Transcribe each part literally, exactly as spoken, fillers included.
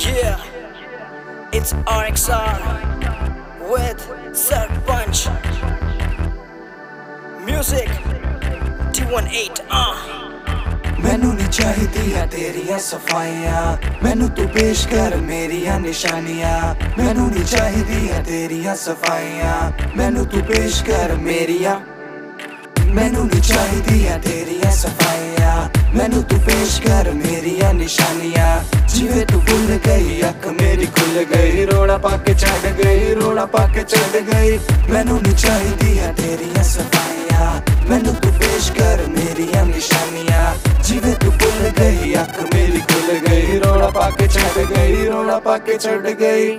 Yeah, it's R X R with Sarpanch Music T eighteen uh मैनू नहीं चाहिदियां तेरियां सफाइयां, मैनू तू पेश कर मेरियां निशानियां। मैनू नहीं चाहिदियां तेरियां सफाइयां, मैनू तू पेश कर मेरियां। मैनू नहीं चाहिदियां तेरियां सफाइयां, मैनू तू पेश कर मेरियां निशानियां। जिवे तू भुल गई अख मेरी खुल गई, रोड़ा पाके चढ़ गई, रोड़ा पाके चढ़ गई। मैनू नहीं चाहिदियां तेरियां सफाइयां, मैनू तू पेश कर मेरियां निशानियां। जिवे तू भुल गई अख मेरी खुल गई, रोड़ा पाके चढ़ गई, रोड़ा पाके चढ़ गई।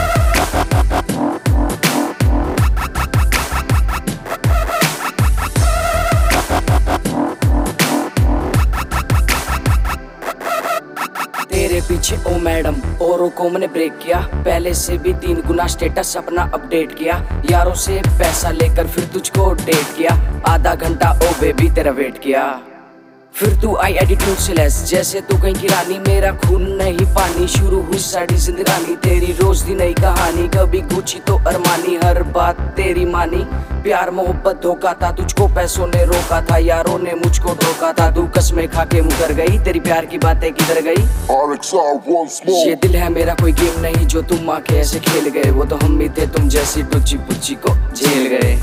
तेरे पीछे ओ मैडम औरों को मैंने ब्रेक किया, पहले से भी तीन गुना स्टेटस अपना अपडेट किया। यारों से पैसा लेकर फिर तुझको डेट किया, आधा घंटा ओ बेबी तेरा वेट किया। फिर तू आई एटीट्यूड से लेस, जैसे तू कहीं की रानी। मेरा खून नहीं पानी, शुरू हुई साड़ी जिंदगानी। तेरी रोज दी नई कहानी, कभी गुची तो अरमानी। हर बात तेरी मानी, प्यार मोहब्बत धोखा था, तुझको पैसों ने रोका था, यारों ने मुझको धोखा था। तू कसमें खा के मुकर गई, तेरी प्यार की बातें किधर गई? R X R once more. ये दिल है मेरा कोई गेम नहीं, जो तुम आके ऐसे खेल गए। वो तो हम भी थे तुम जैसी टुच्ची पुच्ची को झेल गए।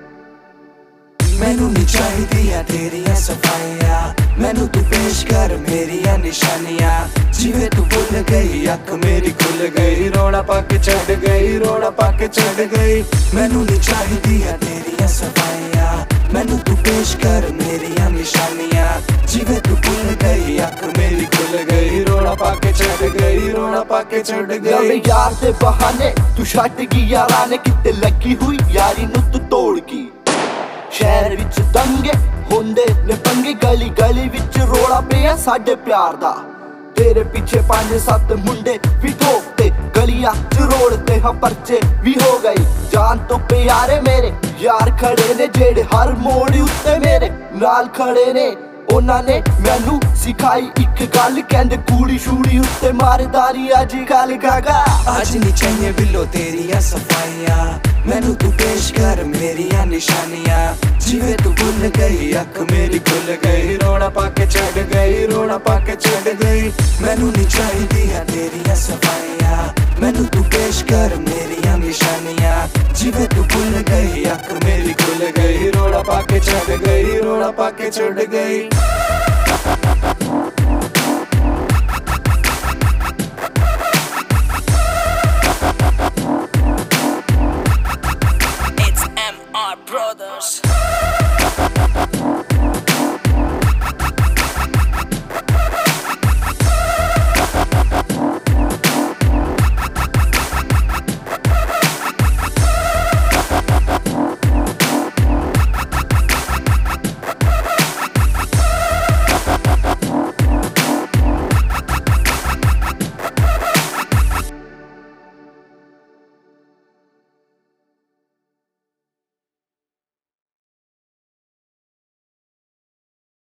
मैनू नहीं चाहिदियां तेरियां सफाइयां, मैनू तू पेश कर मेरियां निशानियां। जिवे तू भुल गई अख मेरी खुल गई, रोड़ा पाके चढ़ गई, रोड़ा पाके चढ़ गई। मैनू नहीं चाहिदियां तेरियां सफाइयां, मैनू तू पेश कर मेरियां निशानियां। जिवे तू भुल गई अख मेरी खुल गई, रोड़ा पाके चढ़ गई, रोड़ा पाके चढ़ गई। यार दे बहाने तू छट गई, यारां ने किते लगी हुई यारी नू तू तोड़ गई। शहर विच दंगे होंदे ने पंगे, गली गली विच रोड़ा पिया साडे प्यार दा। तेरे पीछे पांच सत्त मुंडे भी ठोकते, गलियां च रोड़ते हाँ परचे भी हो गई। जान तो प्यारे मेरे यार खड़े ने, जेड़े हर मोड़ उत्ते मेरे नाल खड़े ने। उन्हां ने मैनू सिखाई इक गल, कहंदे कूड़ी शूड़ी उत्ते मारदारी अज कल गागा। आज नहीं चाहिए बिल्लो तेरियां सफाइयां, मैनू तू पेश कर मेरियां निशानियां। जिवे तू भुल गई अख मेरी खुल गई, रोड़ा पाके चढ़ गई, रोड़ा पाके चढ़ गई। मैनू नहीं चाहिदियां तेरियां सफाइयां, मैनू तू पेश कर मेरियां निशानियां। जिवे तू भुल गई अख मेरी खुल गई, रोड़ा पाके चढ़ गई, रोड़ा पाके चढ़ गई। It's M R Brothers